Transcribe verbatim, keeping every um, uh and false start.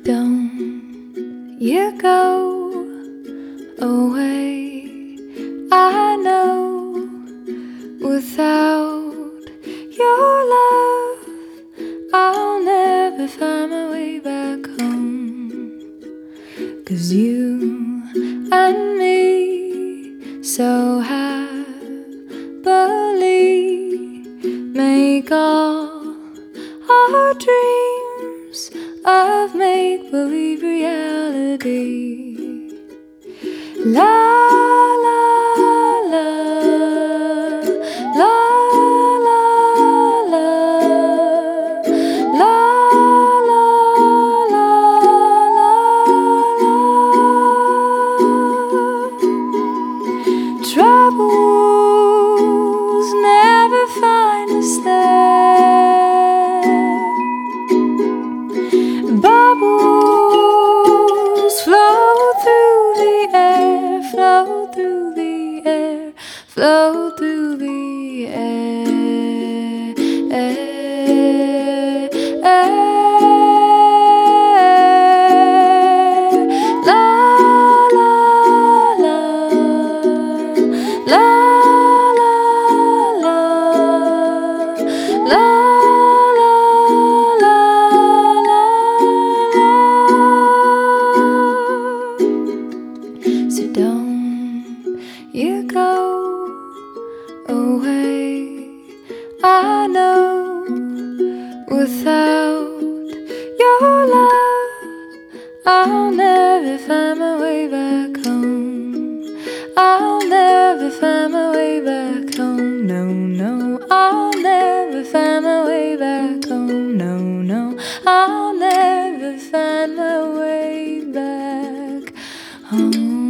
don't you go away. I know without your love I'll never find my way back home. 'Cause you and me so happily make all our dreams of make-believe reality. La la la la la la la la la Troubles never find us there. Bubbles flow through the air, flow through the air, flow through the air, air, air. La la la la la la la. So don't you go away. I know without your love I'll never find my way back home. I'll never find my way back home. No, no, I'll never find my way back home. No, no, I'll never find my way back home.